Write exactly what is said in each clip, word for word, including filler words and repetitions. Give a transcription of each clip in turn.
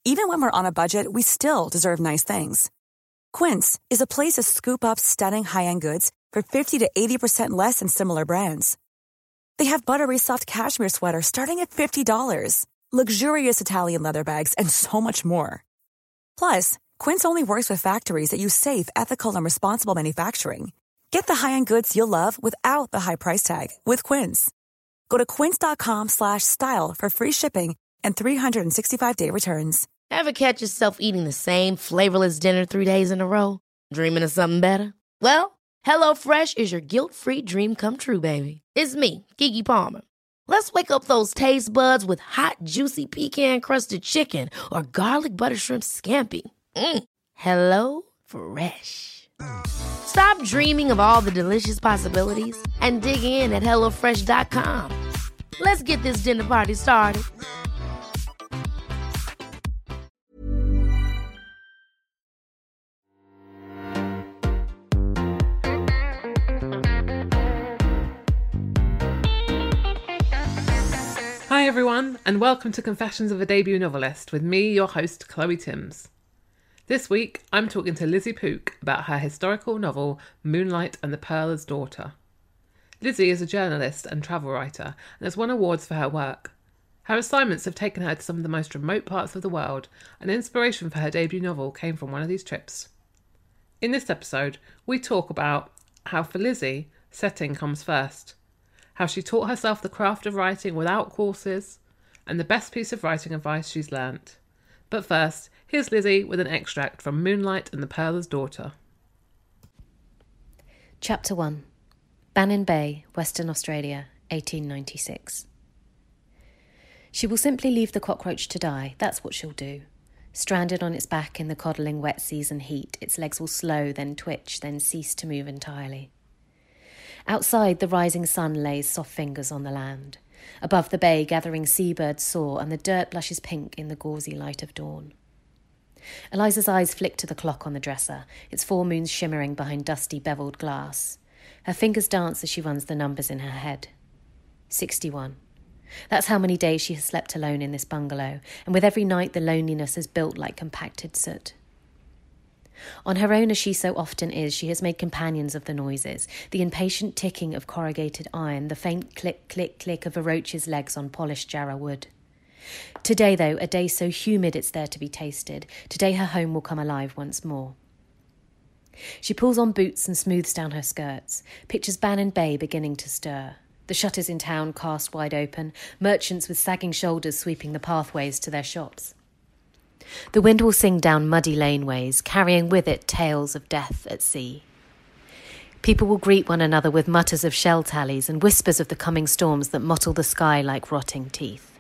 Even when we're on a budget, we still deserve nice things. Quince is a place to scoop up stunning high-end goods for fifty to eighty percent less than similar brands. They have buttery soft cashmere sweaters starting at fifty dollars, luxurious Italian leather bags, and so much more. Plus, Quince only works with factories that use safe, ethical, and responsible manufacturing. Get the high-end goods you'll love without the high price tag with Quince. Go to quince.com slash style for free shipping and three sixty-five day returns. Ever catch yourself eating the same flavorless dinner three days in a row? Dreaming of something better? Well, HelloFresh is your guilt-free dream come true, baby. It's me, Keke Palmer. Let's wake up those taste buds with hot, juicy pecan-crusted chicken or garlic butter shrimp scampi. Mm. Hello Fresh. Stop dreaming of all the delicious possibilities and dig in at hello fresh dot com. Let's get this dinner party started. Hi everyone, and welcome to Confessions of a Debut Novelist with me, your host, Chloe Timms. This week, I'm talking to Lizzie Pook about her historical novel, Moonlight and the Pearler's Daughter. Lizzie is a journalist and travel writer and has won awards for her work. Her assignments have taken her to some of the most remote parts of the world, and inspiration for her debut novel came from one of these trips. In this episode, we talk about how for Lizzie, setting comes first, how she taught herself the craft of writing without courses, and the best piece of writing advice she's learnt. But first, here's Lizzie with an extract from Moonlight and the Pearler's Daughter. Chapter one. Bannin Bay, Western Australia, eighteen ninety-six. She will simply leave the cockroach to die, that's what she'll do. Stranded on its back in the coddling wet season heat, its legs will slow, then twitch, then cease to move entirely. Outside, the rising sun lays soft fingers on the land. Above the bay, gathering seabirds soar, and the dirt blushes pink in the gauzy light of dawn. Eliza's eyes flick to the clock on the dresser, its four moons shimmering behind dusty, beveled glass. Her fingers dance as she runs the numbers in her head. Sixty-one. That's how many days she has slept alone in this bungalow, and with every night the loneliness has built like compacted soot. On her own, as she so often is, she has made companions of the noises, the impatient ticking of corrugated iron, the faint click, click, click of a roach's legs on polished jarrah wood. Today, though, a day so humid it's there to be tasted, today her home will come alive once more. She pulls on boots and smooths down her skirts, pictures Bannin Bay beginning to stir. The shutters in town cast wide open, merchants with sagging shoulders sweeping the pathways to their shops. The wind will sing down muddy laneways, carrying with it tales of death at sea. People will greet one another with mutters of shell tallies and whispers of the coming storms that mottle the sky like rotting teeth.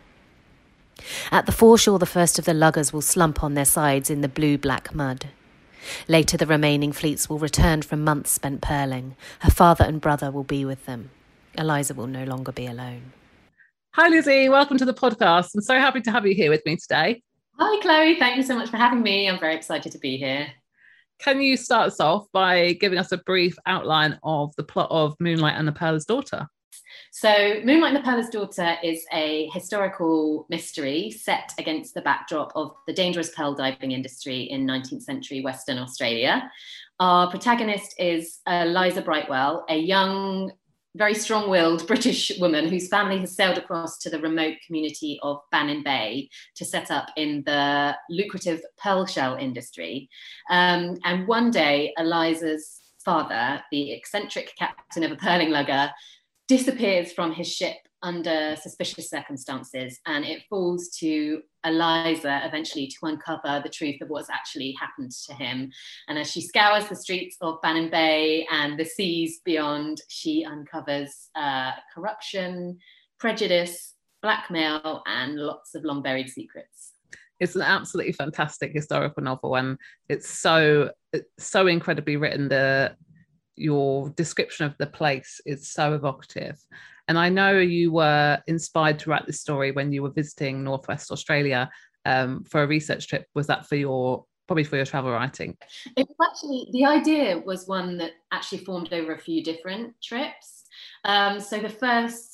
At the foreshore, the first of the luggers will slump on their sides in the blue-black mud. Later, the remaining fleets will return from months spent pearling. Her father and brother will be with them. Eliza will no longer be alone. Hi Lizzie, welcome to the podcast. I'm so happy to have you here with me today. Hi Chloe, thank you so much for having me. I'm very excited to be here. Can you start us off by giving us a brief outline of the plot of Moonlight and the Pearler's Daughter? So Moonlight and the Pearler's Daughter is a historical mystery set against the backdrop of the dangerous pearl diving industry in nineteenth century Western Australia. Our protagonist is Eliza Brightwell, a young, very strong-willed British woman whose family has sailed across to the remote community of Bannin Bay to set up in the lucrative pearl shell industry. Um, and one day, Eliza's father, the eccentric captain of a pearling lugger, disappears from his ship under suspicious circumstances, and it falls to Eliza eventually to uncover the truth of what's actually happened to him. And as she scours the streets of Bannin Bay and the seas beyond, she uncovers uh, corruption, prejudice, blackmail, and lots of long-buried secrets. It's an absolutely fantastic historical novel, and it's so it's so incredibly written. The your description of the place is so evocative. And I know you were inspired to write this story when you were visiting Northwest Australia um, for a research trip. Was that for your, probably for your travel writing? It was actually, the idea was one that actually formed over a few different trips. Um, so the first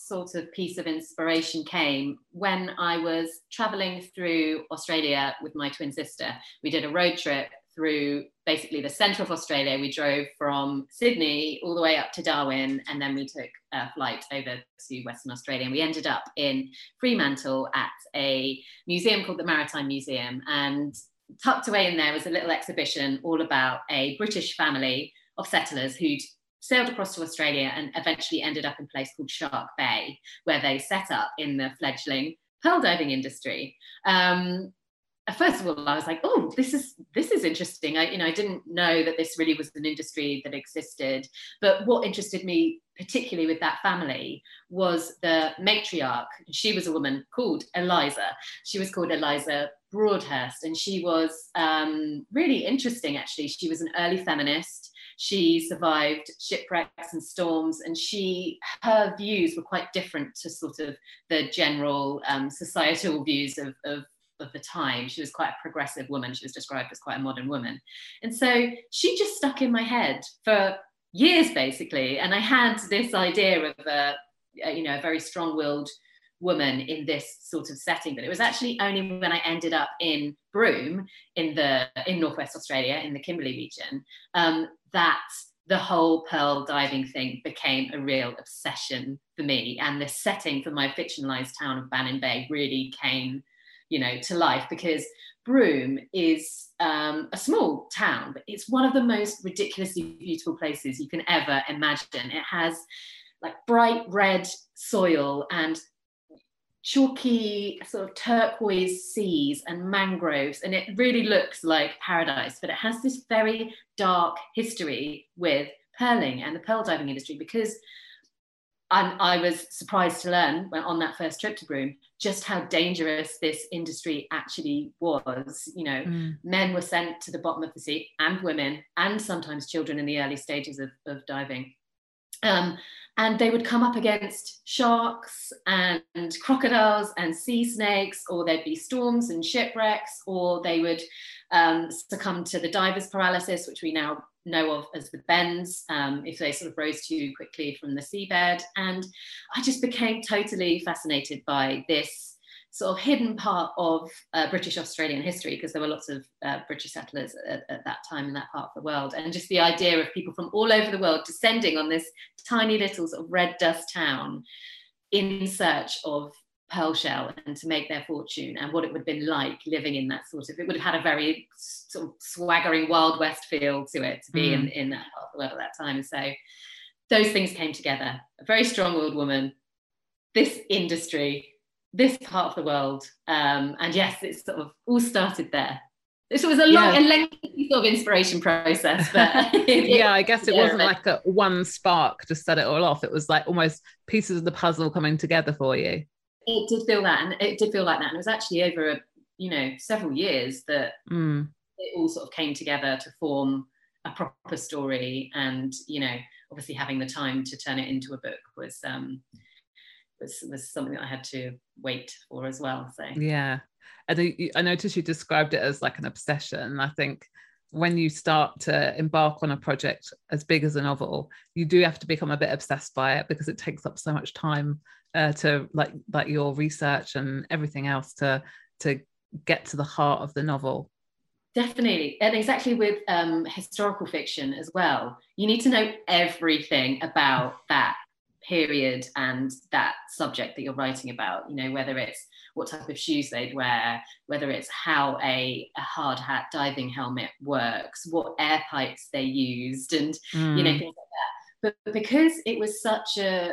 sort of piece of inspiration came when I was traveling through Australia with my twin sister. We did a road trip through basically the centre of Australia. We drove from Sydney all the way up to Darwin, and then we took a flight over to Western Australia. And we ended up in Fremantle at a museum called the Maritime Museum. And tucked away in there was a little exhibition all about a British family of settlers who'd sailed across to Australia and eventually ended up in a place called Shark Bay, where they set up in the fledgling pearl diving industry. Um, First of all, I was like, oh, this is this is interesting. I, you know, I didn't know that this really was an industry that existed. But what interested me particularly with that family was the matriarch. She was a woman called Eliza. She was called Eliza Broadhurst, and she was um, really interesting, actually. She was an early feminist. She survived shipwrecks and storms, and she her views were quite different to sort of the general um, societal views of, of of the time. She was quite a progressive woman. She was described as quite a modern woman. And so she just stuck in my head for years, basically. And I had this idea of a, a you know, a very strong-willed woman in this sort of setting. But it was actually only when I ended up in Broome in the in Northwest Australia, in the Kimberley region, um, that the whole pearl diving thing became a real obsession for me. And the setting for my fictionalized town of Bannon Bay really came, you know, to life, because Broome is um, a small town, but it's one of the most ridiculously beautiful places you can ever imagine. It has like bright red soil and chalky sort of turquoise seas and mangroves, and it really looks like paradise, but it has this very dark history with pearling and the pearl diving industry, because And I was surprised to learn when on that first trip to Broome just how dangerous this industry actually was. You know, mm. men were sent to the bottom of the sea, and women, and sometimes children in the early stages of, of diving. Um, and they would come up against sharks and crocodiles and sea snakes, or there'd be storms and shipwrecks, or they would um, succumb to the diver's paralysis, which we now know of as the bends, um, if they sort of rose too quickly from the seabed. And I just became totally fascinated by this sort of hidden part of uh, British Australian history, because there were lots of uh, British settlers at, at that time in that part of the world. And just the idea of people from all over the world descending on this tiny little sort of red dust town in search of pearl shell and to make their fortune, and what it would have been like living in that sort of, it would have had a very sort of swaggering Wild West feel to it to be mm. in, in that part of the world at that time. So those things came together. A very strong-willed woman, this industry, this part of the world, um, and yes, it sort of all started there. This was a long yeah. and lengthy sort of inspiration process, but it, yeah, I guess it wasn't like a one spark to set it all off. It was like almost pieces of the puzzle coming together for you. It did feel that, and it did feel like that, and it was actually over a, you know, several years that mm. it all sort of came together to form a proper story. And you know, obviously having the time to turn it into a book was um was was something that I had to wait for as well. So yeah, and I, I noticed you described it as like an obsession. I think when you start to embark on a project as big as a novel, you do have to become a bit obsessed by it, because it takes up so much time uh, to like like your research and everything else to to get to the heart of the novel. Definitely. And exactly with um, historical fiction as well. You need to know everything about that period and that subject that you're writing about, you know, whether it's what type of shoes they'd wear, whether it's how a, a hard hat diving helmet works, what air pipes they used, and, mm. you know, things like that. But because it was such a,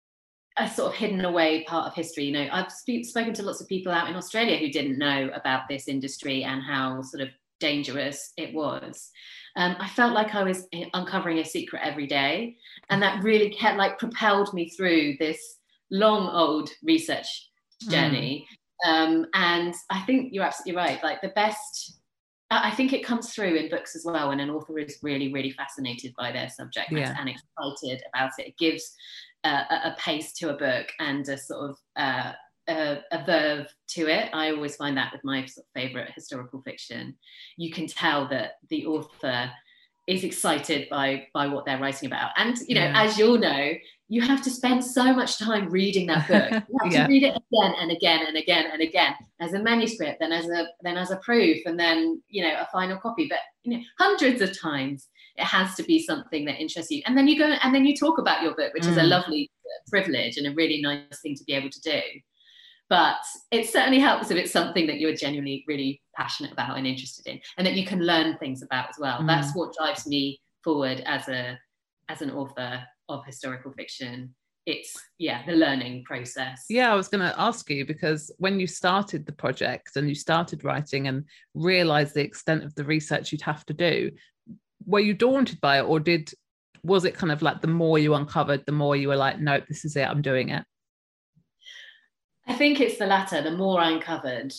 a sort of hidden away part of history, you know, I've sp- spoken to lots of people out in Australia who didn't know about this industry and how sort of dangerous it was. Um, I felt like I was uncovering a secret every day, and that really kept like propelled me through this long old research journey. Mm. Um, and I think you're absolutely right. Like the best, I think it comes through in books as well when an author is really, really fascinated by their subject yeah. and excited about it. It gives uh, a, a pace to a book and a sort of uh, a, a verve to it. I always find that with my sort of favourite historical fiction. You can tell that the author is excited by by what they're writing about. And you know, Yeah. as you'll know, you have to spend so much time reading that book. You have Yeah. to read it again and again and again and again as a manuscript, then as a then as a proof, and then you know a final copy. But you know, hundreds of times it has to be something that interests you. And then you go and then you talk about your book, which mm. is a lovely privilege and a really nice thing to be able to do. But it certainly helps if it's something that you're genuinely really passionate about and interested in, and that you can learn things about as well. Mm. That's what drives me forward as a as an author of historical fiction. It's yeah the learning process. Yeah, I was going to ask you, because when you started the project and you started writing and realized the extent of the research you'd have to do, were you daunted by it, or did was it kind of like the more you uncovered, the more you were like, nope, this is it, I'm doing it? I think it's the latter. The more I uncovered,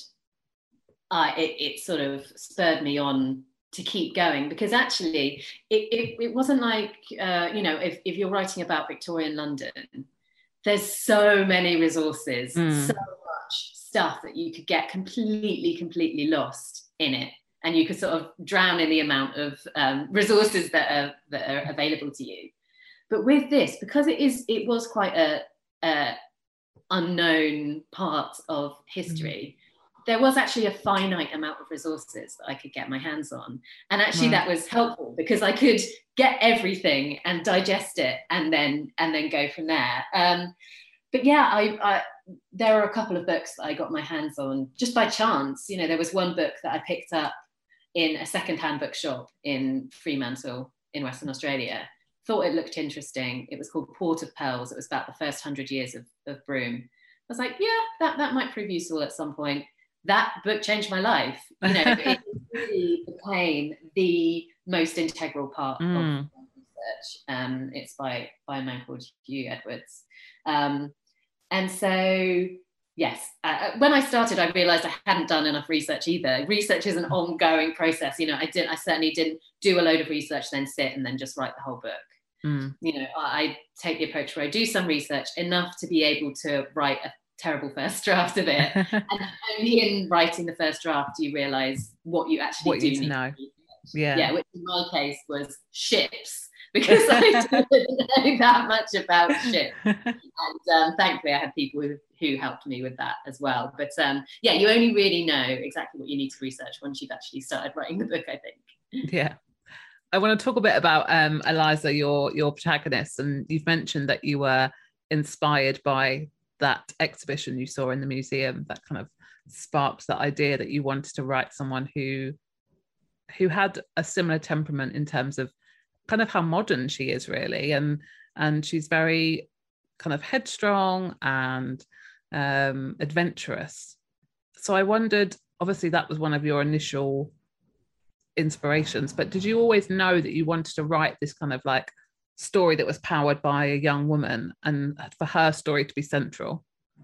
uh, it, it sort of spurred me on to keep going, because actually it, it, it wasn't like, uh, you know, if, if you're writing about Victorian London, there's so many resources, mm. so much stuff that you could get completely, completely lost in it. And you could sort of drown in the amount of um, resources that are, that are available to you. But with this, because it is, it was quite a, a unknown part of history, mm. there was actually a finite amount of resources that I could get my hands on. And actually right. that was helpful, because I could get everything and digest it and then and then go from there. Um, but yeah, I, I there are a couple of books that I got my hands on just by chance. You know, there was one book that I picked up in a secondhand bookshop in Fremantle in Western Australia. Thought it looked interesting. It was called Port of Pearls. It was about the first hundred years of, of Broome. I was like, yeah, that, that might prove useful at some point. That book changed my life. You know, it really became the most integral part mm. of research. Um, it's by, by a man called Hugh Edwards. Um, and so, yes, uh, when I started, I realized I hadn't done enough research either. Research is an ongoing process. You know, I didn't, I certainly didn't do a load of research, then sit and then just write the whole book. Mm. You know, I, I take the approach where I do some research enough to be able to write a terrible first draft of it. And only in writing the first draft do you realize what you actually what do you need know. to research. Yeah. Yeah, which in my case was ships, because I didn't know that much about ships. And um, thankfully I had people who, who helped me with that as well. But um, yeah, you only really know exactly what you need to research once you've actually started writing the book, I think. Yeah. I want to talk a bit about um, Eliza, your your protagonist, and you've mentioned that you were inspired by that exhibition you saw in the museum that kind of sparked that idea that you wanted to write someone who who had a similar temperament in terms of kind of how modern she is, really, and and she's very kind of headstrong and um, adventurous. So I wondered, obviously that was one of your initial inspirations, but did you always know that you wanted to write this kind of like story that was powered by a young woman and for her story to be central?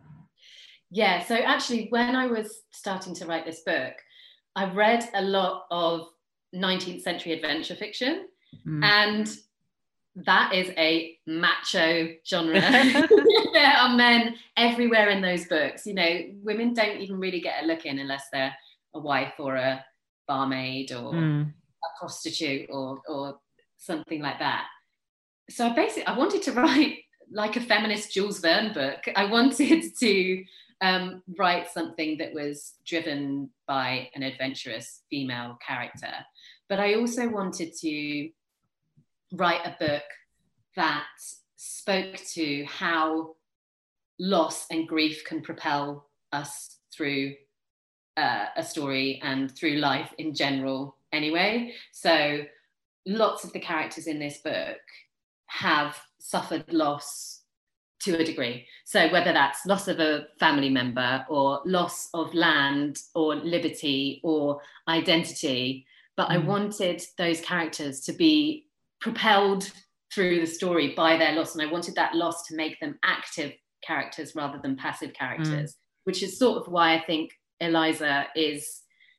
Yeah, so actually when I was starting to write this book, I read a lot of nineteenth century adventure fiction, mm. and that is a macho genre. There are men everywhere in those books. You know, women don't even really get a look in unless they're a wife or a barmaid or mm. a prostitute or or something like that. So basically I wanted to write like a feminist Jules Verne book. I wanted to um, write something that was driven by an adventurous female character, but I also wanted to write a book that spoke to how loss and grief can propel us through uh, a story and through life in general anyway. So lots of the characters in this book have suffered loss to a degree. So whether that's loss of a family member or loss of land or liberty or identity, but mm. I wanted those characters to be propelled through the story by their loss, and I wanted that loss to make them active characters rather than passive characters, mm. which is sort of why I think Eliza is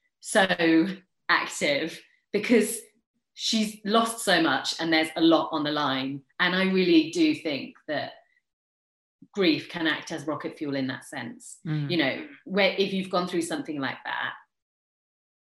so active, because she's lost so much and there's a lot on the line. And I really do think that grief can act as rocket fuel in that sense. Mm. You know, where if you've gone through something like that,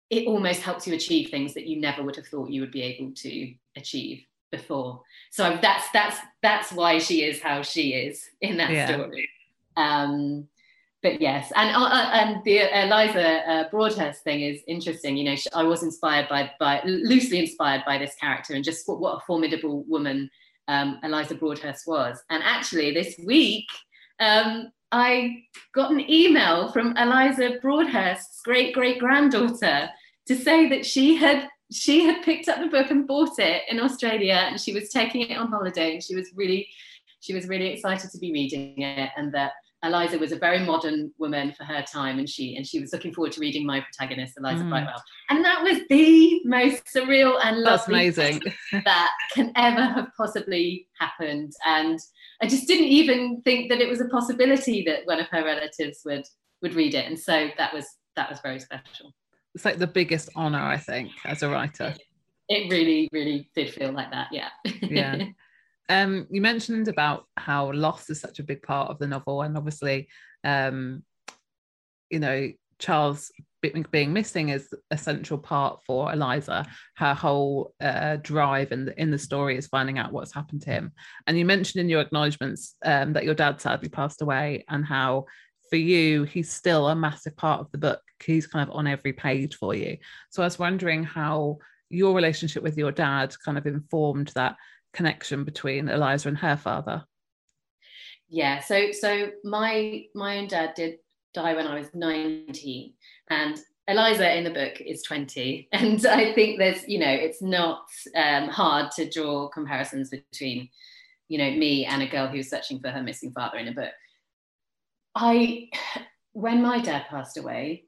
it almost helps you achieve things that you never would have thought you would be able to achieve before. So that's that's that's why she is how she is in that yeah. story. Um, but yes, and uh, and the Eliza uh, Broadhurst thing is interesting. You know, she, I was inspired by by loosely inspired by this character, and just what, what a formidable woman um, Eliza Broadhurst was. And actually, this week um, I got an email from Eliza Broadhurst's great great granddaughter to say that she had. She had picked up the book and bought it in Australia, and she was taking it on holiday, and she was really, she was really excited to be reading it, and that Eliza was a very modern woman for her time, and she and she was looking forward to reading my protagonist, Eliza mm. Brightwell, and that was the most surreal and lovely That's amazing that can ever have possibly happened. And I just didn't even think that it was a possibility that one of her relatives would would read it, and so that was that was very special. It's like the biggest honor, I think, as a writer. It really, really did feel like that, yeah. yeah. Um, you mentioned about how loss is such a big part of the novel, and obviously, um, you know, Charles being missing is a central part for Eliza. Her whole uh, drive in the, in the story is finding out what's happened to him. And you mentioned in your acknowledgements um, that your dad sadly passed away, and how for you, he's still a massive part of the book. He's kind of on every page for you. So I was wondering how your relationship with your dad kind of informed that connection between Eliza and her father. Yeah, so so my my own dad did die when I was nineteen, and Eliza in the book is twenty. And I think there's, you know, it's not um, hard to draw comparisons between, you know, me and a girl who's searching for her missing father in a book. I, when my dad passed away,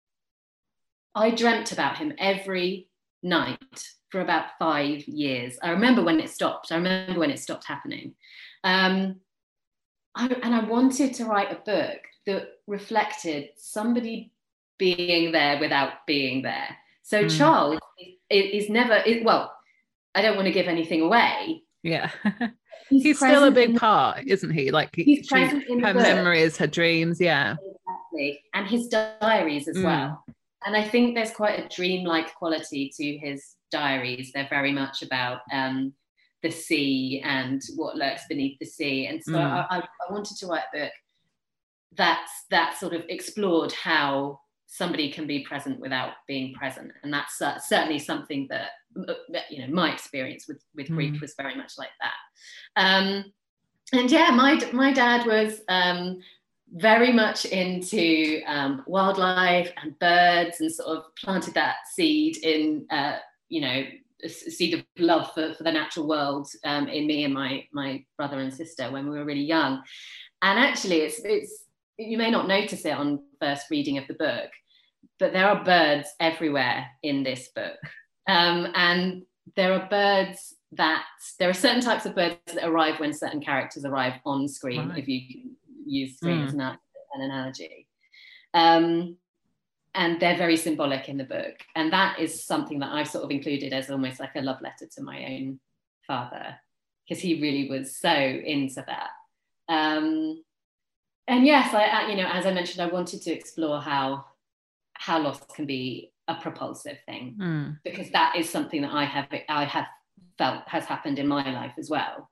I dreamt about him every night for about five years. I remember when it stopped. I remember when it stopped happening. Um, I, and I wanted to write a book that reflected somebody being there without being there. So mm. Charles is, is never, is, well, I don't want to give anything away. Yeah. He's, he's still a big part, isn't he? Like he's she, present in her the book. memories, her dreams, yeah. Exactly. And his diaries as mm. well. And I think there's quite a dreamlike quality to his diaries. They're very much about um, the sea and what lurks beneath the sea. And so mm. I, I, I wanted to write a book that's, that sort of explored how somebody can be present without being present. And that's uh, certainly something that, you know, my experience with, with mm. grief was very much like that. Um, and yeah, my, my dad was um, very much into um, wildlife and birds, and sort of planted that seed in, uh, you know, a seed of love for, for the natural world um, in me and my, my brother and sister when we were really young. And actually it's, it's, you may not notice it on first reading of the book, but there are birds everywhere in this book. Um, and there are birds that, there are certain types of birds that arrive when certain characters arrive on screen, right. if you can use screen mm. as an, an analogy. Um, and they're very symbolic in the book. And that is something that I've sort of included as almost like a love letter to my own father, because he really was so into that. Um, and yes, I, you know, as I mentioned, I wanted to explore how how loss can be a propulsive thing, mm. because that is something that I have I have felt has happened in my life as well.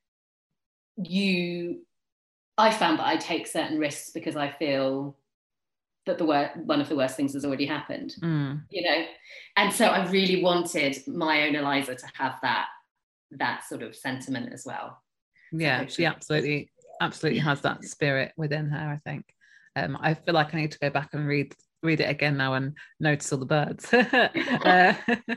You, I found that I take certain risks because I feel that the wor- one of the worst things has already happened, mm. you know, and so I really wanted my own Eliza to have that that sort of sentiment as well. Yeah, so she absolutely absolutely has that spirit within her, I think. Um, I feel like I need to go back and read read it again now and notice all the birds. uh,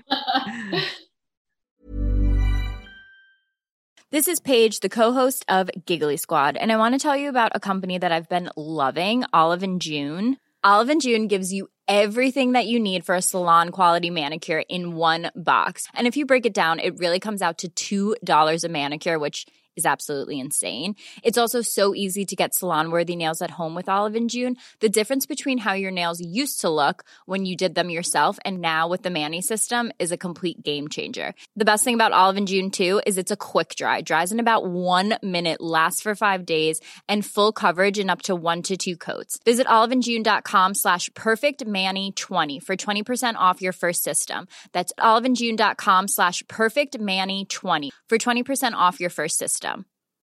This is Paige, the co-host of Giggly Squad, and I want to tell you about a company that I've been loving, Olive and June. Olive and June gives you everything that you need for a salon-quality manicure in one box. And if you break it down, it really comes out to two dollars a manicure, which is absolutely insane. It's also so easy to get salon-worthy nails at home with Olive and June. The difference between how your nails used to look when you did them yourself and now with the Mani system is a complete game changer. The best thing about Olive and June too is it's a quick dry. Dries in about one minute, lasts for five days, and full coverage in up to one to two coats. Visit oliveandjune.com slash perfectmani20 for twenty percent off your first system. That's oliveandjune.com slash perfectmani20 for twenty percent off your first system.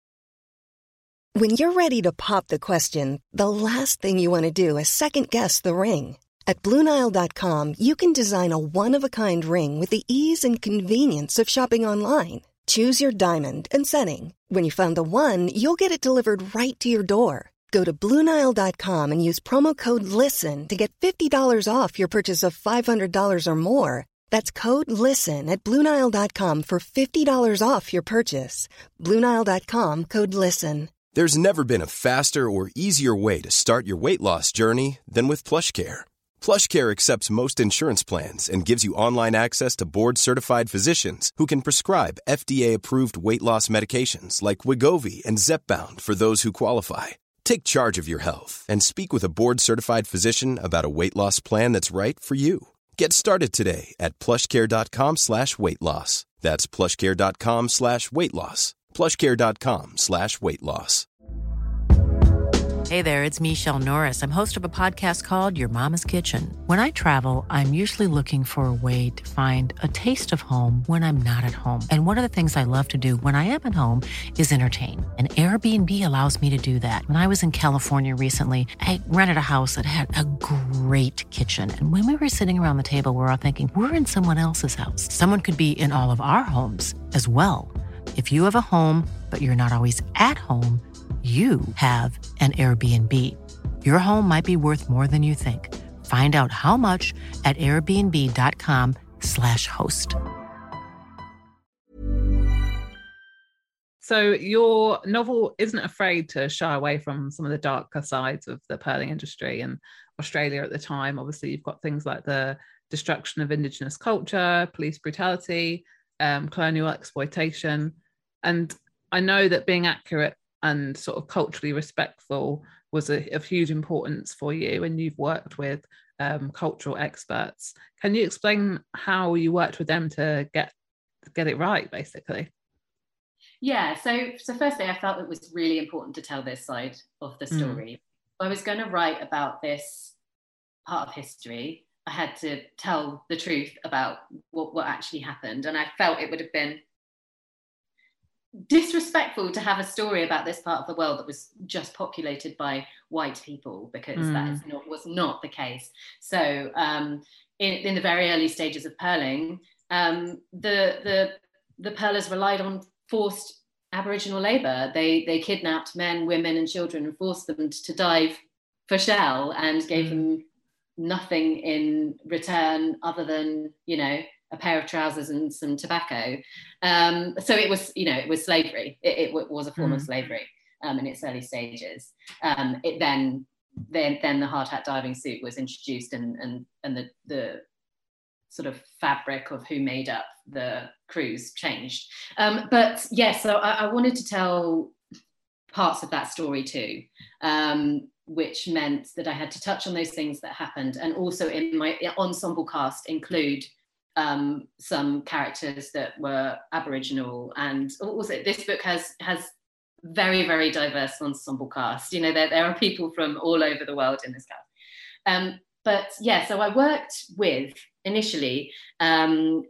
When you're ready to pop the question, the last thing you want to do is second-guess the ring. At Blue Nile dot com, you can design a one-of-a-kind ring with the ease and convenience of shopping online. Choose your diamond and setting. When you find the one, you'll get it delivered right to your door. Go to Blue Nile dot com and use promo code LISTEN to get fifty dollars off your purchase of five hundred dollars or more. That's code LISTEN at Blue Nile dot com for fifty dollars off your purchase. Blue Nile dot com, code LISTEN. There's never been a faster or easier way to start your weight loss journey than with PlushCare. PlushCare accepts most insurance plans and gives you online access to board-certified physicians who can prescribe F D A-approved weight loss medications like Wegovy and Zepbound for those who qualify. Take charge of your health and speak with a board-certified physician about a weight loss plan that's right for you. Get started today at plushcare.com slash weight loss. That's plushcare.com slash weight loss. plushcare.com slash weight loss. Hey there, it's Michelle Norris. I'm host of a podcast called Your Mama's Kitchen. When I travel, I'm usually looking for a way to find a taste of home when I'm not at home. And one of the things I love to do when I am at home is entertain. And Airbnb allows me to do that. When I was in California recently, I rented a house that had a great kitchen. And when we were sitting around the table, we were all thinking, we're in someone else's house. Someone could be in all of our homes as well. If you have a home, but you're not always at home, you have an Airbnb. Your home might be worth more than you think. Find out how much at airbnb.com slash host. So your novel isn't afraid to shy away from some of the darker sides of the pearling industry in Australia at the time. Obviously, you've got things like the destruction of Indigenous culture, police brutality, um, colonial exploitation. And I know that being accurate and sort of culturally respectful was a, of huge importance for you, and you've worked with um, cultural experts. Can you explain how you worked with them to get get it right, basically? Yeah, so so firstly, I felt it was really important to tell this side of the story. Mm. I was going to write about this part of history. I had to tell the truth about what, what actually happened, and I felt it would have been disrespectful to have a story about this part of the world that was just populated by white people, because mm. that is not, was not the case. So um, in, in the very early stages of pearling, um, the, the, the pearlers relied on forced Aboriginal labour. They, they kidnapped men, women and children and forced them to dive for shell and gave mm. them nothing in return other than, you know, a pair of trousers and some tobacco. Um, so it was, you know, it was slavery. It, it was a form mm. of slavery um, in its early stages. Um, it then, then, then the hard hat diving suit was introduced, and and and the the sort of fabric of who made up the crews changed. Um, but yes, yeah, so I, I wanted to tell parts of that story too, um, which meant that I had to touch on those things that happened, and also in my ensemble cast include Um, some characters that were Aboriginal, and also this book has has very, very diverse ensemble cast. You know, there, there are people from all over the world in this cast. Um, but yeah, so I worked with initially um,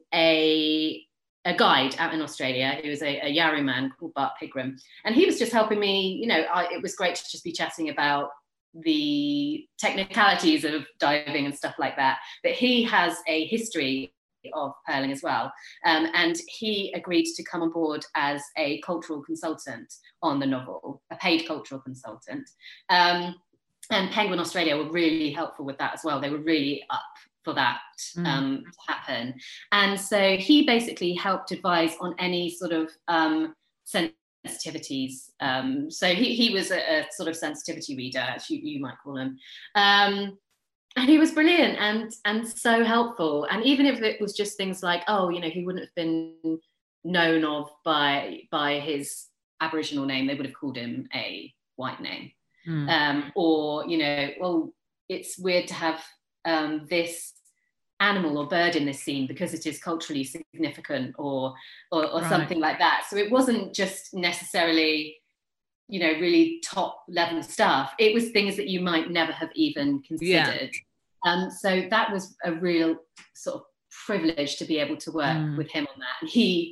a a guide out in Australia who was a, a Yawuru man called Bart Pigram, and he was just helping me. You know, I, it was great to just be chatting about the technicalities of diving and stuff like that. But he has a history of pearling as well, um, and he agreed to come on board as a cultural consultant on the novel, a paid cultural consultant, um, and Penguin Australia were really helpful with that as well. They were really up for that mm. um, to happen, and so he basically helped advise on any sort of um, sensitivities. Um, so he, he was a, a sort of sensitivity reader, as you, you might call him. Um, And he was brilliant and and so helpful. And even if it was just things like, oh, you know, he wouldn't have been known of by by his Aboriginal name, they would have called him a white name. Mm. Um, or, you know, well, it's weird to have um, this animal or bird in this scene because it is culturally significant, or or, or Right. something like that. So it wasn't just necessarily, you know, really top level stuff. It was things that you might never have even considered. Yeah. Um, so that was a real sort of privilege to be able to work mm. with him on that. And he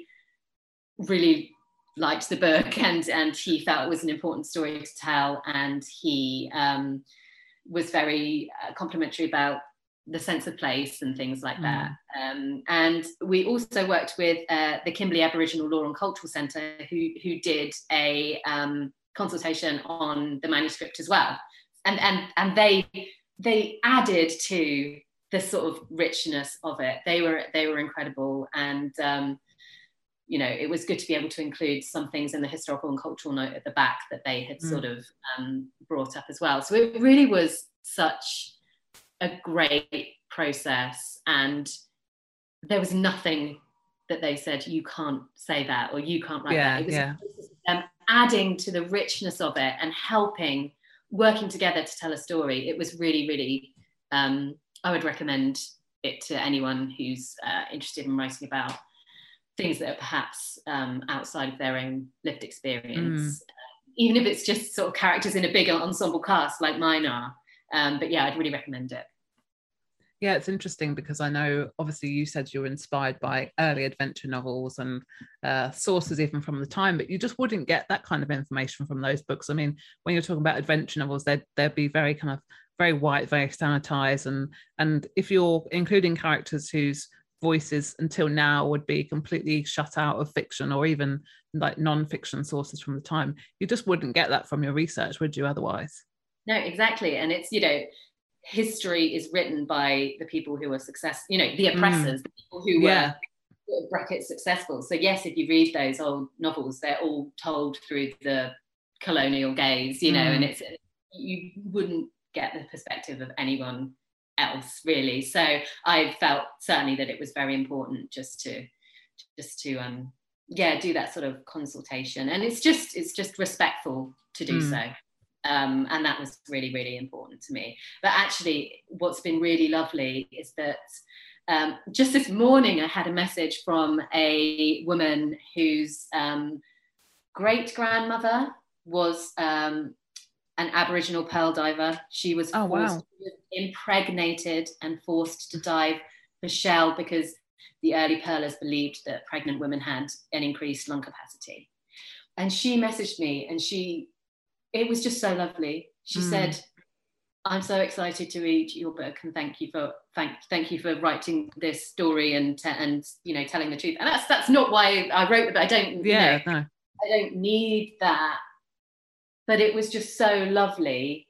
really liked the book, and and he felt it was an important story to tell, and he um, was very uh, complimentary about the sense of place and things like that. Mm. Um, and we also worked with uh, the Kimberley Aboriginal Law and Cultural Centre, who who did a um, consultation on the manuscript as well, and and and they they added to the sort of richness of it. They were they were incredible, and um, you know, it was good to be able to include some things in the historical and cultural note at the back that they had mm. sort of um, brought up as well. So it really was such a great process, and there was nothing that they said, you can't say that, or you can't write yeah, that. It was yeah. them adding to the richness of it and helping, working together to tell a story. It was really, really, um, I would recommend it to anyone who's uh, interested in writing about things that are perhaps um, outside of their own lived experience, mm. uh, even if it's just sort of characters in a big ensemble cast like mine are. Um, but yeah, I'd really recommend it. Yeah, it's interesting because I know, obviously, you said you were inspired by early adventure novels and uh, sources even from the time, but you just wouldn't get that kind of information from those books. I mean, when you're talking about adventure novels, they'd, they'd be very kind of very white, very sanitized. And, and if you're including characters whose voices until now would be completely shut out of fiction or even like non-fiction sources from the time, you just wouldn't get that from your research, would you, otherwise? No, exactly. And it's, you know, history is written by the people who are success, you know, the oppressors, mm. the people who yeah. were bracket successful. So yes, if you read those old novels, they're all told through the colonial gaze, you know, mm. and it's, you wouldn't get the perspective of anyone else really. So I felt certainly that it was very important just to just to um yeah do that sort of consultation, and it's just it's just respectful to do mm. so. Um, and that was really, really important to me. But actually, what's been really lovely is that um, just this morning, I had a message from a woman whose um, great-grandmother was um, an Aboriginal pearl diver. She was oh, forced, wow. impregnated and forced to dive for shell because the early pearlers believed that pregnant women had an increased lung capacity. And she messaged me, and she it was just so lovely. She mm. said, I'm so excited to read your book, and thank you for thank thank you for writing this story and and you know telling the truth. And that's that's not why I wrote it. I don't yeah, you know, no. I don't need that. But it was just so lovely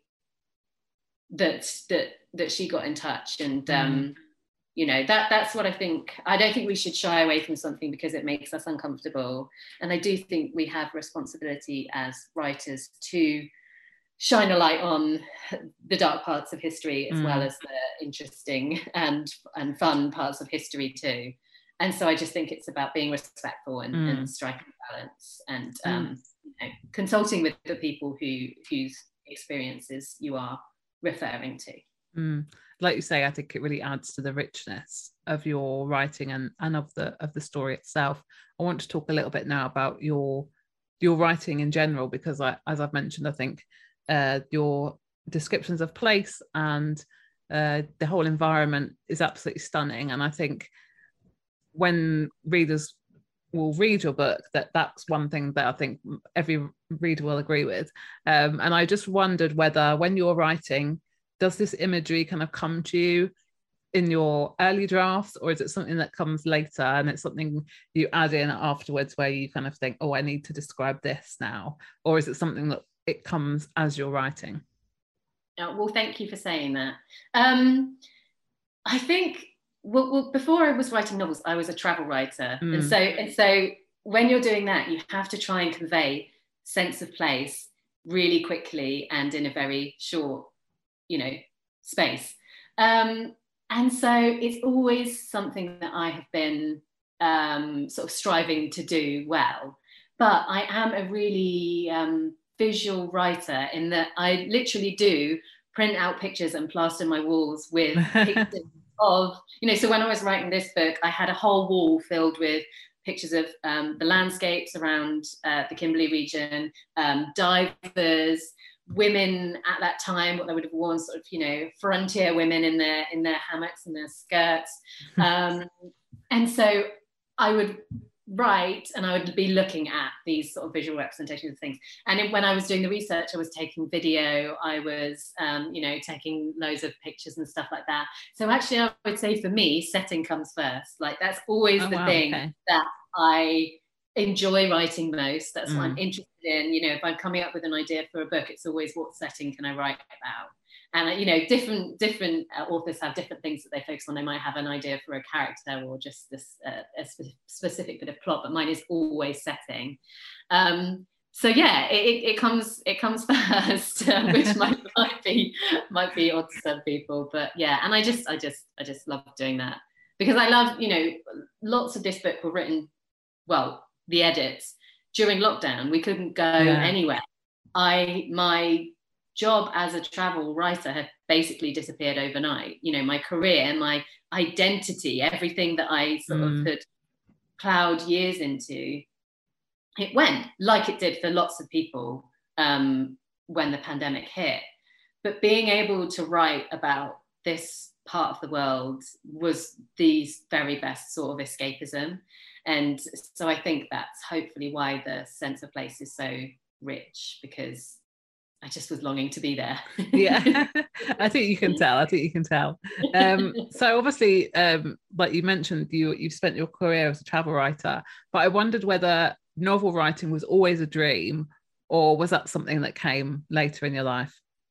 that that that she got in touch, and mm. um you know, that that's what I think. I don't think we should shy away from something because it makes us uncomfortable. And I do think we have responsibility as writers to shine a light on the dark parts of history as mm. well as the interesting and, and fun parts of history too. And so I just think it's about being respectful and, mm. and striking balance and um, mm. you know, consulting with the people who whose experiences you are referring to. Mm. Like you say, I think it really adds to the richness of your writing and, and of the of the story itself. I want to talk a little bit now about your your writing in general, because I, as I've mentioned, I think uh, your descriptions of place and uh, the whole environment is absolutely stunning. And I think when readers will read your book, that that's one thing that I think every reader will agree with. Um, and I just wondered whether when you're writing, does this imagery kind of come to you in your early drafts, or is it something that comes later and it's something you add in afterwards where you kind of think, oh, I need to describe this now? Or is it something that it comes as you're writing? Oh, well, thank you for saying that. Um, I think, well, well, before I was writing novels, I was a travel writer. Mm. And so, and so when you're doing that, you have to try and convey sense of place really quickly and in a very short you know, space. Um, and so it's always something that I have been um, sort of striving to do well. but I am a really um, visual writer in that I literally do print out pictures and plaster my walls with pictures of, you know, so when I was writing this book, I had a whole wall filled with pictures of um, the landscapes around uh, the Kimberley region, um, divers, women at that time, what they would have worn, sort of, you know, frontier women in their in their hammocks and their skirts. Um, and so I would write and I would be looking at these sort of visual representations of things. And it, when I was doing the research, I was taking video, I was, um, you know, taking loads of pictures and stuff like that. So actually, I would say for me, setting comes first. Like that's always oh, the wow, thing okay. that I enjoy writing most. That's mm. what I'm interested in. You know, if I'm coming up with an idea for a book, it's always what setting can I write about? And, you know, different different uh, authors have different things that they focus on. They might have an idea for a character or just this uh, a spe- specific bit of plot, but mine is always setting. Um, so yeah, it, it comes it comes first, uh, which might, might be might be odd to some people, but yeah. And I just I just I just love doing that because I love, you know, lots of this book were written, well, the edits during lockdown. We couldn't go yeah. anywhere. I my job as a travel writer had basically disappeared overnight. You know, my career, my identity, everything that I sort mm. of could cloud years into, it went, like it did for lots of people um, when the pandemic hit. But being able to write about this part of the world was the very best sort of escapism. And so I think that's hopefully why the sense of place is so rich, because I just was longing to be there. Yeah, I think you can tell. I think you can tell. Um, so obviously, um, like you mentioned, you, you've spent your career as a travel writer, but I wondered whether novel writing was always a dream, or was that something that came later in your life?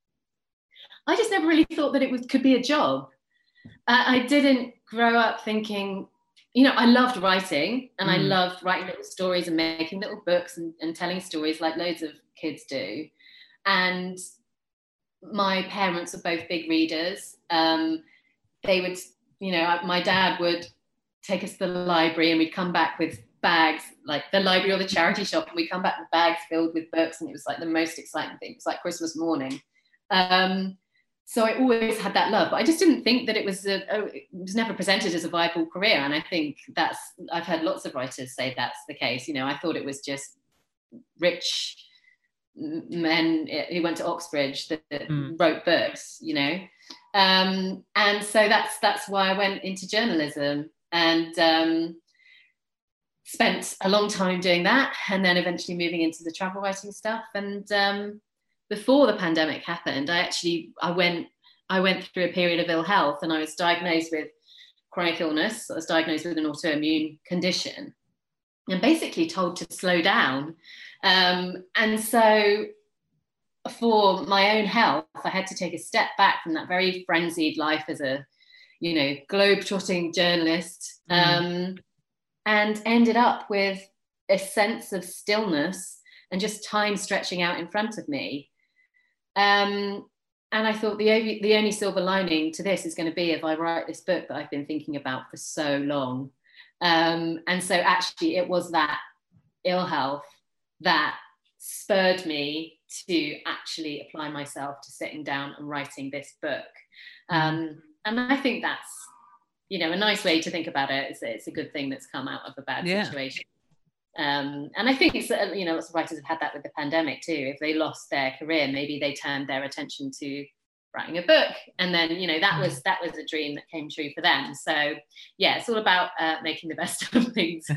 I just never really thought that it was, could be a job. Uh, I didn't grow up thinking, you know, I loved writing and mm. I loved writing little stories and making little books and, and telling stories like loads of kids do. And my parents were both big readers. Um, they would, you know, my dad would take us to the library and we'd come back with bags, like the library or the charity shop, and we'd come back with bags filled with books, and it was like the most exciting thing. It was like Christmas morning. Um, so I always had that love, but I just didn't think that it was a, a, it was never presented as a viable career. And I think that's, I've heard lots of writers say that's the case. You know, I thought it was just rich men who went to Oxbridge that, that mm. wrote books, you know. Um, and so that's that's why I went into journalism and um, spent a long time doing that, and then eventually moving into the travel writing stuff. And um, before the pandemic happened, I actually I went I went through a period of ill health, and I was diagnosed with chronic illness. I was diagnosed with an autoimmune condition, and basically told to slow down. Um, and so for my own health, I had to take a step back from that very frenzied life as a, you know, globe-trotting journalist, um, mm. and ended up with a sense of stillness and just time stretching out in front of me. Um, and I thought the only, the only silver lining to this is going to be if I write this book that I've been thinking about for so long. Um, and so actually it was that ill health that spurred me to actually apply myself to sitting down and writing this book. Um, and I think that's, you know, a nice way to think about it. Is that it's a good thing that's come out of a bad yeah. situation. Um, and I think it's, you know, lots of writers have had that with the pandemic too. If they lost their career, maybe they turned their attention to writing a book, and then, you know, that was that was a dream that came true for them. So yeah, it's all about uh, making the best of things.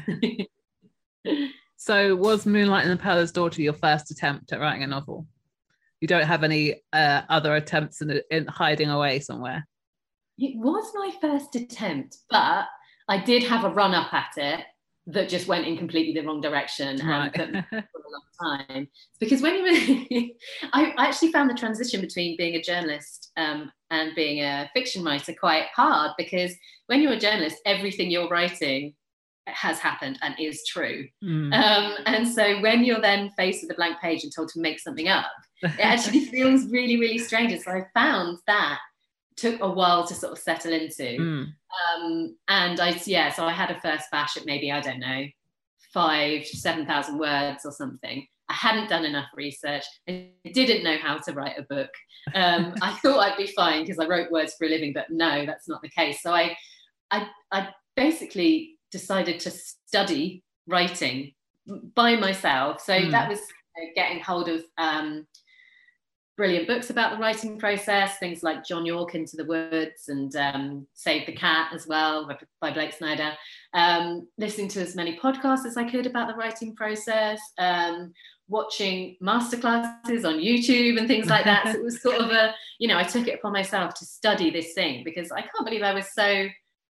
So was Moonlight and the Pearler's Daughter your first attempt at writing a novel? You don't have any uh, other attempts in, in hiding away somewhere? It was my first attempt, but I did have a run up at it that just went in completely the wrong direction and right. put me for a long time. Because when you I actually found the transition between being a journalist um, and being a fiction writer quite hard, because when you're a journalist, everything you're writing has happened and is true. Mm. Um, and so when you're then faced with a blank page and told to make something up, it actually feels really, really strange. And so I found that took a while to sort of settle into. Mm. Um, and I, yeah, so I had a first bash at maybe, I don't know, five, seven thousand words or something. I hadn't done enough research. I didn't know how to write a book. Um, I thought I'd be fine because I wrote words for a living, but no, that's not the case. So I, I, I basically decided to study writing by myself. So mm. that was getting hold of um, brilliant books about the writing process, things like John Yorke, Into the Woods, and um, Save the Cat as well, by Blake Snyder. Um, listening to as many podcasts as I could about the writing process, um, watching masterclasses on YouTube and things like that. So it was sort of a, you know, I took it upon myself to study this thing because I can't believe I was so,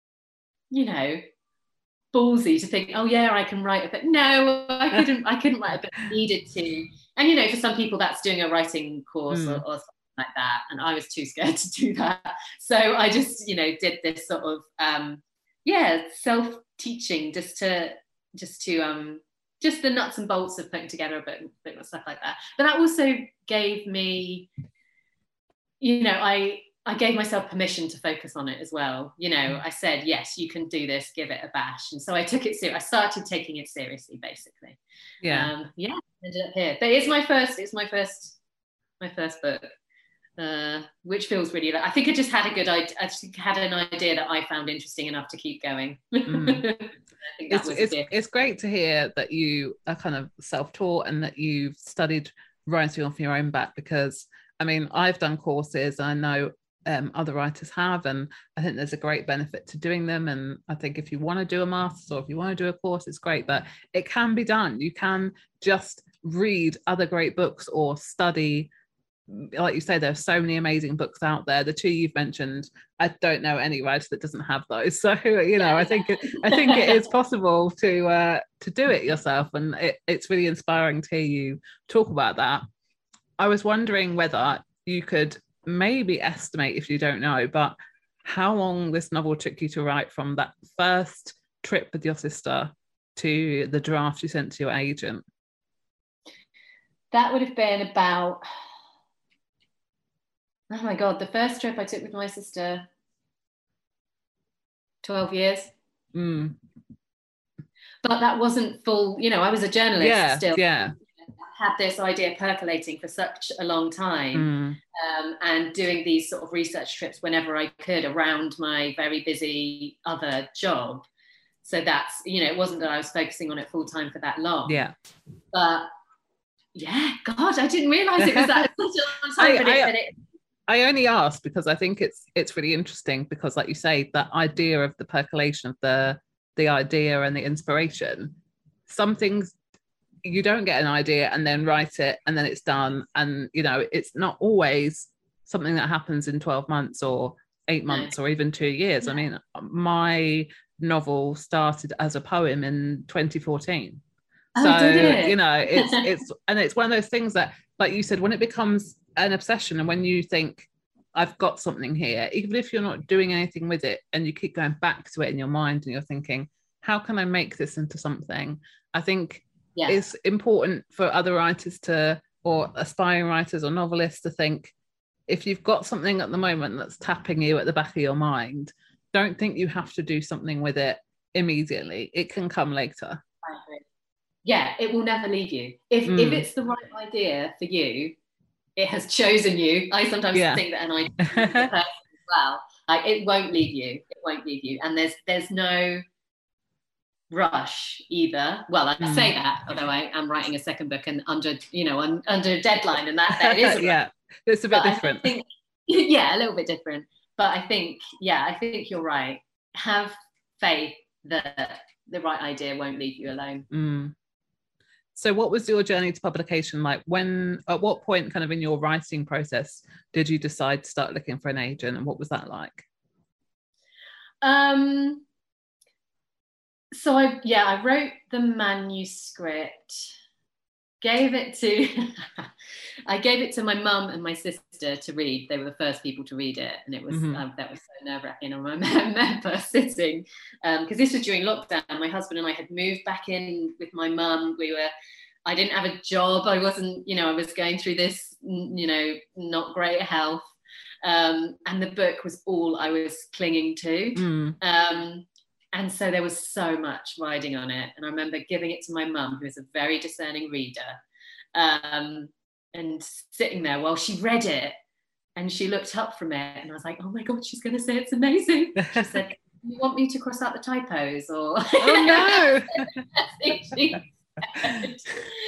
you know, ballsy to think, oh yeah, I can write a bit. No, I couldn't. I couldn't write a bit. I needed to. And you know, for some people, that's doing a writing course mm. or, or something like that. And I was too scared to do that. So I just, you know, did this sort of, um, yeah, self-teaching, just to, just to, um, just the nuts and bolts of putting together a bit, bit of stuff like that. But that also gave me, you know, I. I gave myself permission to focus on it as well. You know, I said, yes, you can do this, give it a bash. And so I took it seriously. I started taking it seriously, basically. Yeah. Um, yeah, ended up here. But it's my first, it's my first, my first book, uh, which feels really, I think I just had a good idea. I just had an idea that I found interesting enough to keep going. Mm. I think that it's, was it's, it. It's great to hear that you are kind of self-taught and that you've studied writing off your own back, because I mean, I've done courses, I know Um, other writers have, and I think there's a great benefit to doing them. And I think if you want to do a master's or if you want to do a course, it's great, but it can be done. You can just read other great books or study. Like you say, there are so many amazing books out there. The two you've mentioned, I don't know any writer that doesn't have those. So, you know, I think it, I think it is possible to uh, to do it yourself, and it, it's really inspiring to hear you talk about that. I was wondering whether you could maybe estimate, if you don't know, but how long this novel took you to write from that first trip with your sister to the draft you sent to your agent. That would have been about, oh my God, the first trip I took with my sister, twelve years. Mm. But that wasn't full, you know, I was a journalist yeah, still. Yeah. Had this idea percolating for such a long time, mm. um, and doing these sort of research trips whenever I could around my very busy other job. So that's, you know, it wasn't that I was focusing on it full time for that long. Yeah. But yeah, God, I didn't realise it was that such a long time. I, but it, I, but it, I only asked because I think it's it's really interesting, because like you say, that idea of the percolation of the the idea and the inspiration, some things you don't get an idea and then write it and then it's done, and you know, it's not always something that happens in twelve months or eight months no. or even two years. No. I mean, my novel started as a poem in twenty fourteen. Oh, so did it? You know, it's it's and it's one of those things that, like you said, when it becomes an obsession and when you think, I've got something here, even if you're not doing anything with it and you keep going back to it in your mind and you're thinking, how can I make this into something? I think yeah. it's important for other writers to, or aspiring writers or novelists to think, if you've got something at the moment that's tapping you at the back of your mind, don't think you have to do something with it immediately. It can come later. I agree. Yeah, it will never leave you. If mm. if it's the right idea for you, it has chosen you. I sometimes yeah. think that an idea is the person as well. Like, it won't leave you. It won't leave you. And there's there's no rush either. Well, I mm. say that, although I am writing a second book and under, you know, un, under a deadline, and that, that is yeah, it's a bit but different. Think, yeah, a little bit different. But I think, yeah, I think you're right. Have faith that the right idea won't leave you alone. Mm. So what was your journey to publication like? When, at what point kind of in your writing process did you decide to start looking for an agent, and what was that like? Um, so I, yeah, I wrote the manuscript, gave it to, I gave it to my mum and my sister to read. They were the first people to read it. And it was, mm-hmm. um, that was so nerve wracking. I remember sitting, because um, this was during lockdown. My husband and I had moved back in with my mum. We were, I didn't have a job. I wasn't, you know, I was going through this, you know, not great health. Um, and the book was all I was clinging to. Mm. Um, And so there was so much riding on it. And I remember giving it to my mum, who is a very discerning reader, um, and sitting there while she read it. And she looked up from it and I was like, oh my God, she's going to say it's amazing. She said, do you want me to cross out the typos? Or oh no. I think she said.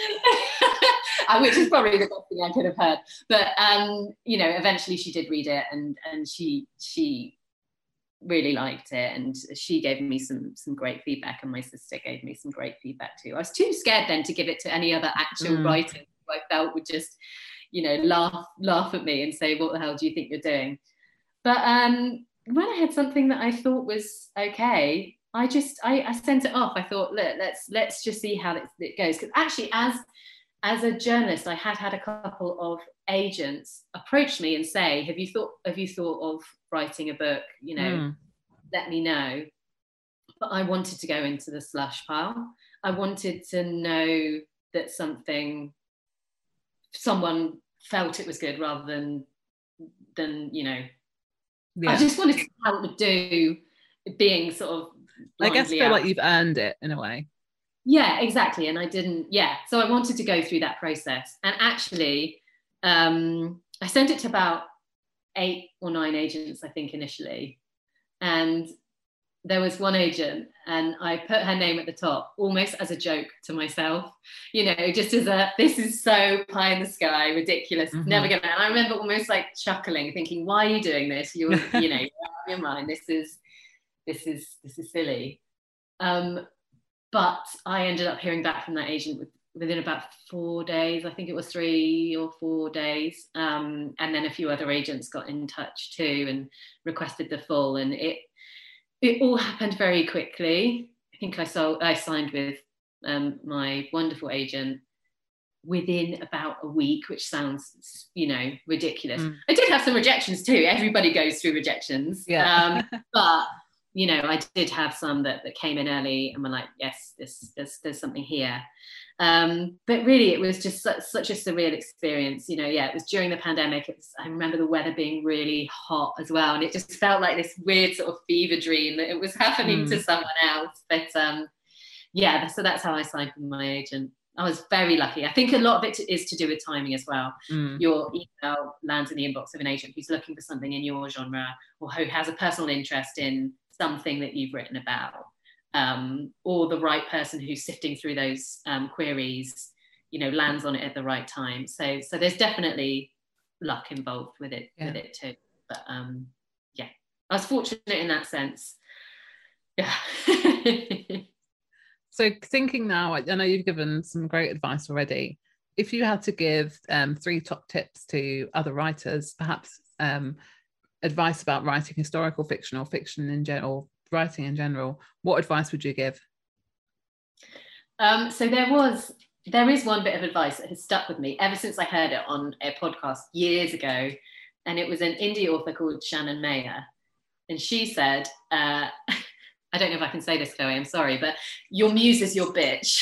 Which is probably the best thing I could have heard. But, um, you know, eventually she did read it and, and she she really liked it. And she gave me some, some great feedback, and my sister gave me some great feedback too. I was too scared then to give it to any other actual mm. writers who I felt would just, you know, laugh laugh at me and say, what the hell do you think you're doing? But um, when I had something that I thought was okay, I just, I, I sent it off. I thought, look, let's let's just see how it, it goes. Because actually, as as a journalist, I had had a couple of agents approach me and say, have you thought, have you thought of writing a book? You know, mm. let me know. But I wanted to go into the slush pile. I wanted to know that something, someone felt it was good rather than, than you know, yeah. I just wanted to see how it would do being sort of, I guess feel out. Like you've earned it in a way. Yeah, exactly. And I didn't, yeah. So I wanted to go through that process. And actually, um, I sent it to about eight or nine agents, I think, initially. And there was one agent, and I put her name at the top, almost as a joke to myself, you know, just as a, this is so pie in the sky, ridiculous, mm-hmm. never gonna, and I remember almost like chuckling, thinking, why are you doing this? You're, you know, you're out of your mind. This is, this is, this is silly. Um, but I ended up hearing back from that agent with, within about four days. I think it was three or four days. Um, and then a few other agents got in touch too and requested the full, and it, it all happened very quickly. I think I saw, I signed with um, my wonderful agent within about a week, which sounds, you know, ridiculous. Mm. I did have some rejections too. Everybody goes through rejections. Yeah. Um, but, you know, I did have some that, that came in early and were like, yes, this, there's, there's something here. Um, but really, it was just such, such a surreal experience. You know, yeah, it was during the pandemic. It was, I remember the weather being really hot as well. And it just felt like this weird sort of fever dream that it was happening mm. to someone else. But um, yeah, so that's how I signed with my agent. I was very lucky. I think a lot of it is to do with timing as well. Mm. Your email lands in the inbox of an agent who's looking for something in your genre, or who has a personal interest in something that you've written about. Um, or the right person who's sifting through those um, queries, you know, lands on it at the right time. So, so there's definitely luck involved with it, yeah. with it too. But um, yeah, I was fortunate in that sense. Yeah. So thinking now, I know you've given some great advice already. If you had to give um, three top tips to other writers, perhaps um, advice about writing historical fiction or fiction in general, writing in general, what advice would you give? Um, so there was, there is one bit of advice that has stuck with me ever since I heard it on a podcast years ago. And it was an indie author called Shannon Mayer. And she said, uh, I don't know if I can say this, Chloe, I'm sorry, but your muse is your bitch.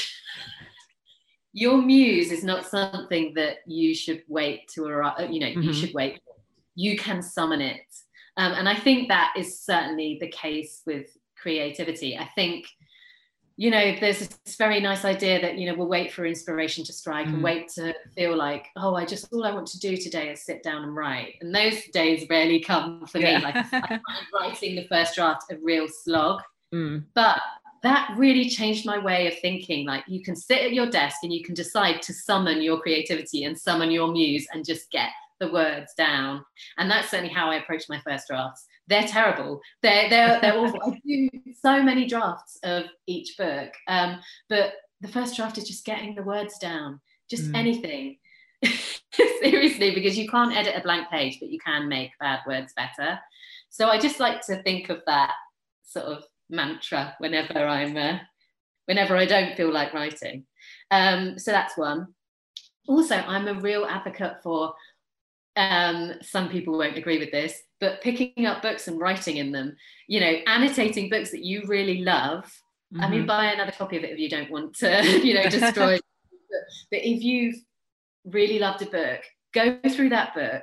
Your muse is not something that you should wait to arrive, you know, mm-hmm. you should wait. You can summon it. Um, and I think that is certainly the case with creativity. I think, you know, there's this very nice idea that, you know, we'll wait for inspiration to strike mm. and wait to feel like, oh, I just, all I want to do today is sit down and write. And those days rarely come for yeah. me. Like I find writing the first draft a real slog. Mm. But that really changed my way of thinking. Like you can sit at your desk and you can decide to summon your creativity and summon your muse and just get the words down. And that's certainly how I approach my first drafts. They're terrible. They're they're they're awful. I do so many drafts of each book, um, but the first draft is just getting the words down, just mm. anything. Seriously, because you can't edit a blank page, but you can make bad words better. So I just like to think of that sort of mantra whenever I'm, uh, whenever I don't feel like writing. Um, so that's one. Also, I'm a real advocate for. Um, some people won't agree with this, but picking up books and writing in them, you know, annotating books that you really love. Mm-hmm. I mean, buy another copy of it if you don't want to, you know, destroy it. But if you've really loved a book, go through that book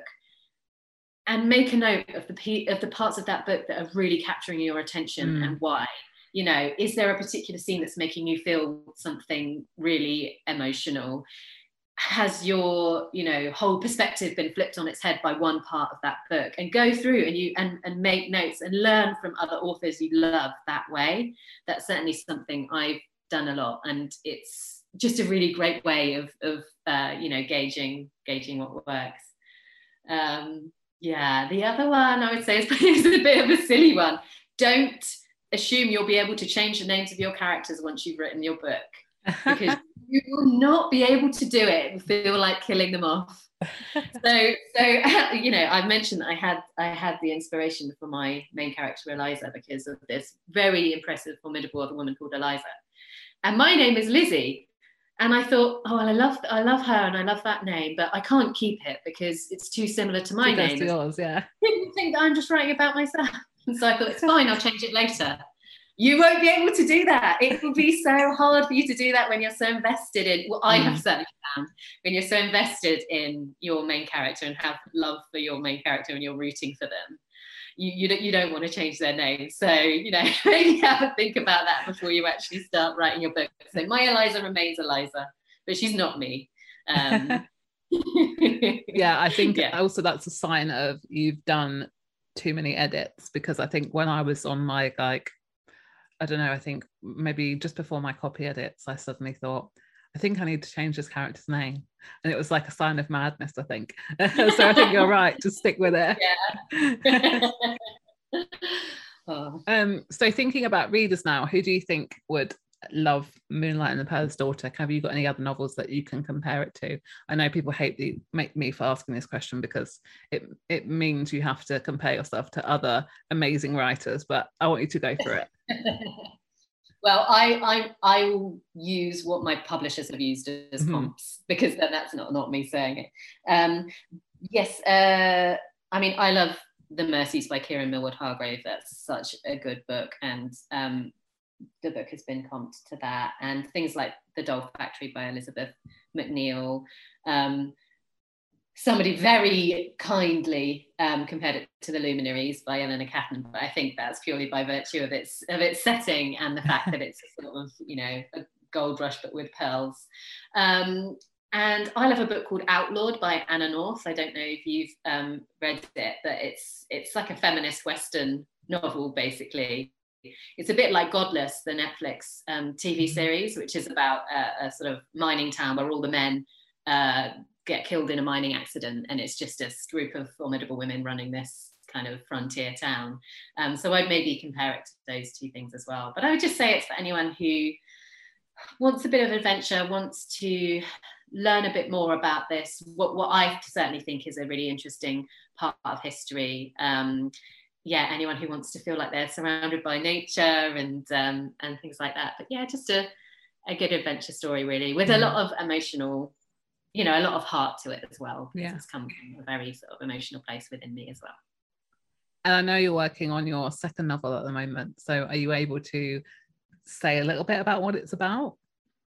and make a note of the of the parts of that book that are really capturing your attention mm. and why. You know, is there a particular scene that's making you feel something really emotional? Has your, you know, whole perspective been flipped on its head by one part of that book? And go through and you and, and make notes and learn from other authors you love that way. That's certainly something I've done a lot, and it's just a really great way of of uh, you know, gauging gauging what works. Um, yeah, the other one I would say is, is a bit of a silly one. Don't assume you'll be able to change the names of your characters once you've written your book, because you will not be able to do it. It will feel like killing them off. So, so you know, I mentioned that I had I had the inspiration for my main character Eliza because of this very impressive, formidable other woman called Eliza, and my name is Lizzie. And I thought, oh, well, I love I love her and I love that name, but I can't keep it because it's too similar to my name. To yours, yeah. People think that I'm just writing about myself. And so I thought, it's fine, I'll change it later. You won't be able to do that. It will be so hard for you to do that when you're so invested in, well, I have certainly found, when you're so invested in your main character and have love for your main character and you're rooting for them. You, you, don't, you don't want to change their name. So, you know, maybe have a think about that before you actually start writing your book. So my Eliza remains Eliza, but she's not me. Um, yeah, I think yeah. also that's a sign of you've done too many edits, because I think when I was on my, like, I don't know, I think maybe just before my copy edits, I suddenly thought, I think I need to change this character's name. And it was like a sign of madness, I think. So I think you're right, just stick with it. Yeah. oh. um, so thinking about readers now, who do you think would love Moonlight and the Pearler's Daughter? Have you got any other novels that you can compare it to? I know people hate the make me for asking this question because it it means you have to compare yourself to other amazing writers, but I want you to go for it. Well, I, I I will use what my publishers have used as mm-hmm. comps, because then that's not, not me saying it. Um, yes, uh, I mean, I love The Mercies by Kieran Millward Hargrave. That's such a good book, and um, the book has been comped to that. And things like The Doll Factory by Elizabeth McNeil. Um, Somebody very kindly um, compared it to The Luminaries by Eleanor Catton, but I think that's purely by virtue of its of its setting and the fact that it's a sort of, you know, a gold rush but with pearls. Um, and I love a book called Outlawed by Anna North. I don't know if you've um, read it, but it's it's like a feminist Western novel, basically. It's a bit like Godless, the Netflix um, T V series, which is about a, a sort of mining town where all the men uh, get killed in a mining accident, and it's just a group of formidable women running this kind of frontier town. Um, so I'd maybe compare it to those two things as well. But I would just say it's for anyone who wants a bit of adventure, wants to learn a bit more about this, what, what I certainly think is a really interesting part of history. Um, yeah, anyone who wants to feel like they're surrounded by nature and um, and things like that. But yeah, just a, a good adventure story, really, with a lot of emotional, you know, a lot of heart to it as well. Because yeah. It's come from a very sort of emotional place within me as well. And I know you're working on your second novel at the moment. So are you able to say a little bit about what it's about?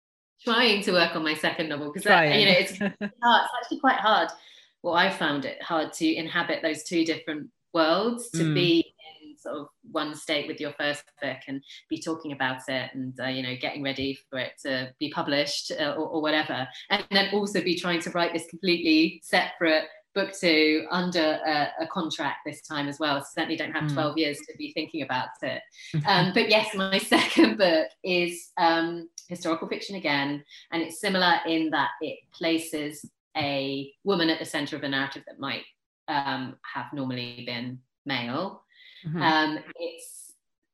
Trying to work on my second novel, because you know, it's hard. It's actually quite hard. Well, I found it hard to inhabit those two different worlds, to mm. be in sort of one state with your first book and be talking about it and uh, you know, getting ready for it to be published uh, or, or whatever, and then also be trying to write this completely separate book two under a, a contract this time as well. So certainly don't have twelve mm. years to be thinking about it. Um, but yes, my second book is um, historical fiction again, and it's similar in that it places a woman at the centre of a narrative that might um, have normally been male. Mm-hmm. Um, its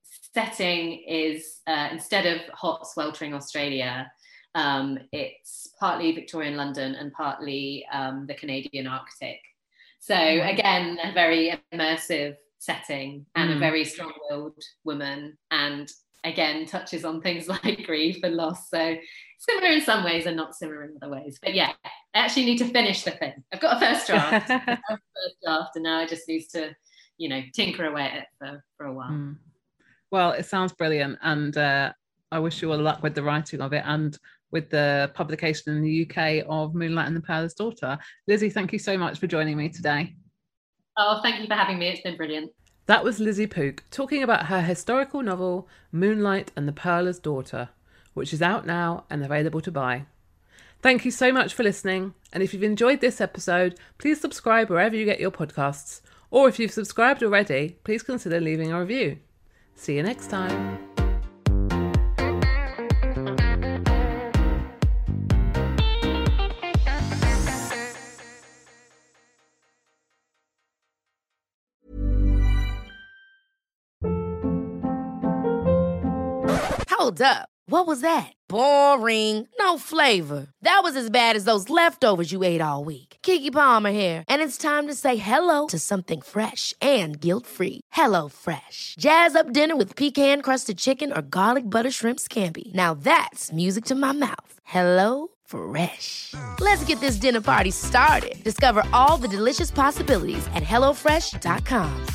setting is, uh, instead of hot, sweltering Australia, um, it's partly Victorian London and partly um, the Canadian Arctic. So again, a very immersive setting and mm. a very strong-willed woman, and again touches on things like grief and loss. So similar in some ways and not similar in other ways. But yeah, I actually need to finish the thing. I've got a first draft, I have a first draft, and now I just need to, you know, tinker away at it for, for a while. Mm. Well, it sounds brilliant, and uh, I wish you all luck with the writing of it and with the publication in the U K of Moonlight and the Pearler's Daughter. Lizzie, thank you so much for joining me today. Oh, thank you for having me. It's been brilliant. That was Lizzie Pook talking about her historical novel Moonlight and the Pearler's Daughter, which is out now and available to buy. Thank you so much for listening, and if you've enjoyed this episode, please subscribe wherever you get your podcasts, or if you've subscribed already, please consider leaving a review. See you next time. Hold up. What was that? Boring. No flavor. That was as bad as those leftovers you ate all week. Keke Palmer here, and it's time to say hello to something fresh and guilt-free. Hello Fresh. Jazz up dinner with pecan-crusted chicken or garlic butter shrimp scampi. Now that's music to my mouth. Hello Fresh. Let's get this dinner party started. Discover all the delicious possibilities at hello fresh dot com.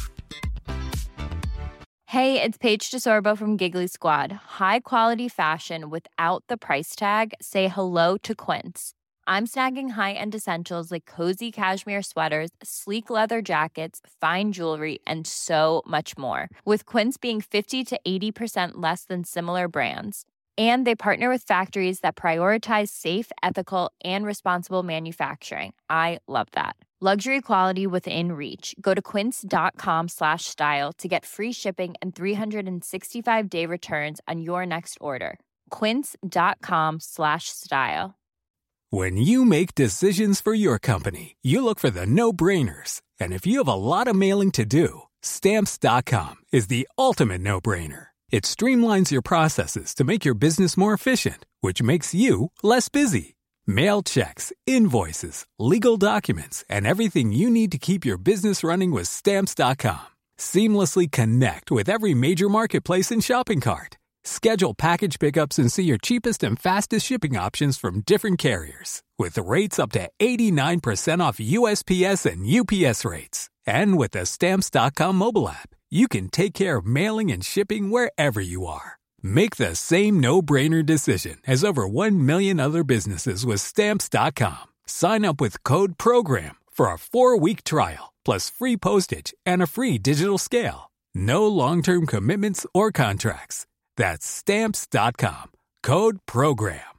Hey, it's Paige DeSorbo from Giggly Squad. High quality fashion without the price tag. Say hello to Quince. I'm snagging high-end essentials like cozy cashmere sweaters, sleek leather jackets, fine jewelry, and so much more. With Quince being fifty to eighty percent less than similar brands. And they partner with factories that prioritize safe, ethical, and responsible manufacturing. I love that. Luxury quality within reach. Go to quince.com slash style to get free shipping and three sixty-five day returns on your next order. Quince.com slash style. When you make decisions for your company, you look for the no-brainers. And if you have a lot of mailing to do, Stamps dot com is the ultimate no-brainer. It streamlines your processes to make your business more efficient, which makes you less busy. Mail checks, invoices, legal documents, and everything you need to keep your business running with Stamps dot com. Seamlessly connect with every major marketplace and shopping cart. Schedule package pickups and see your cheapest and fastest shipping options from different carriers. With rates up to eighty-nine percent off U S P S and U P S rates. And with the Stamps dot com mobile app, you can take care of mailing and shipping wherever you are. Make the same no-brainer decision as over one million other businesses with Stamps dot com. Sign up with code PROGRAM for a four-week trial, plus free postage and a free digital scale. No long-term commitments or contracts. That's Stamps dot com. Code PROGRAM.